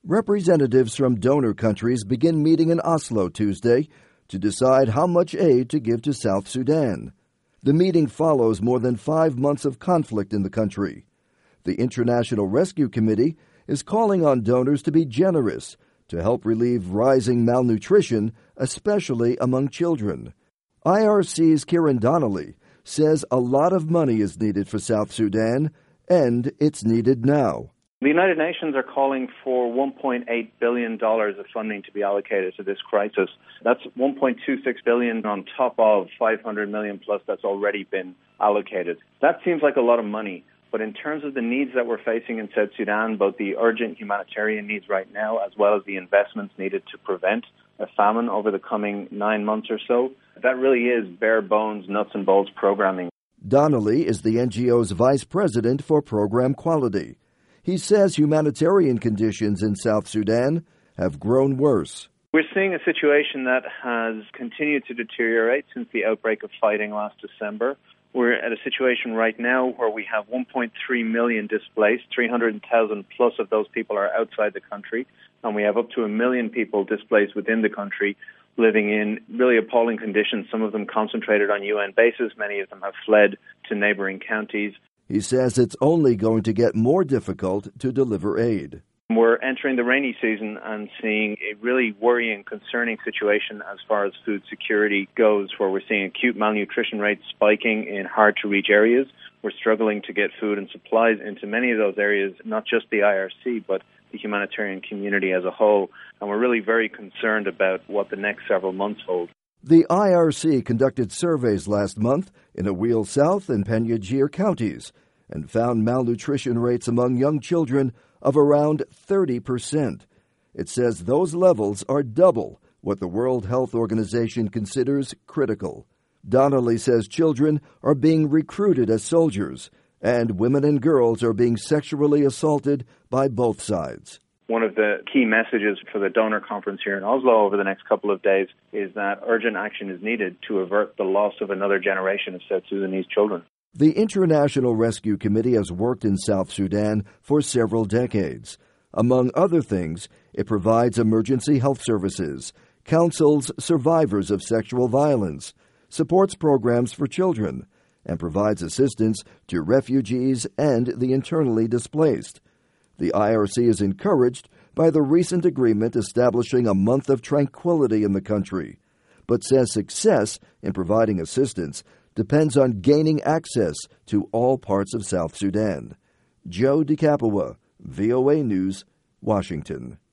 Representatives from donor countries begin meeting in Oslo Tuesday to decide how much aid to give to South Sudan. The meeting follows more than 5 months of conflict in the country. The International Rescue Committee is calling on donors to be generous to help relieve rising malnutrition, especially among children. IRC's Kieran Donnelly says a lot of money is needed for South Sudan, and it's needed now. The United Nations are calling for $1.8 billion of funding to be allocated to this crisis. That's $1.26 billion on top of $500 million plus that's already been allocated. That seems like a lot of money, but in terms of the needs that we're facing in South Sudan, both the urgent humanitarian needs right now as well as the investments needed to prevent a famine over the coming 9 months or so, that really is bare bones, nuts and bolts programming. Donnelly is the NGO's vice president for program quality. He says humanitarian conditions in South Sudan have grown worse. We're seeing a situation that has continued to deteriorate since the outbreak of fighting last December. We're at a situation right now where we have 1.3 million displaced, 300,000 plus of those people are outside the country, and we have up to 1 million people displaced within the country living in really appalling conditions, some of them concentrated on UN bases, many of them have fled to neighboring counties. He says it's only going to get more difficult to deliver aid. We're entering the rainy season and seeing a really worrying, concerning situation as far as food security goes, where we're seeing acute malnutrition rates spiking in hard-to-reach areas. We're struggling to get food and supplies into many of those areas, not just the IRC, but the humanitarian community as a whole. And we're really very concerned about what the next several months hold. The IRC conducted surveys last month in Awil South and Penjajir counties and found malnutrition rates among young children of around 30%. It says those levels are double what the World Health Organization considers critical. Donnelly says children are being recruited as soldiers, and women and girls are being sexually assaulted by both sides. One of the key messages for the donor conference here in Oslo over the next couple of days is that urgent action is needed to avert the loss of another generation of South Sudanese children. The International Rescue Committee has worked in South Sudan for several decades. Among other things, it provides emergency health services, counsels survivors of sexual violence, supports programs for children, and provides assistance to refugees and the internally displaced. The IRC is encouraged by the recent agreement establishing a month of tranquility in the country, but says success in providing assistance depends on gaining access to all parts of South Sudan. Joe DeCapua, VOA News, Washington.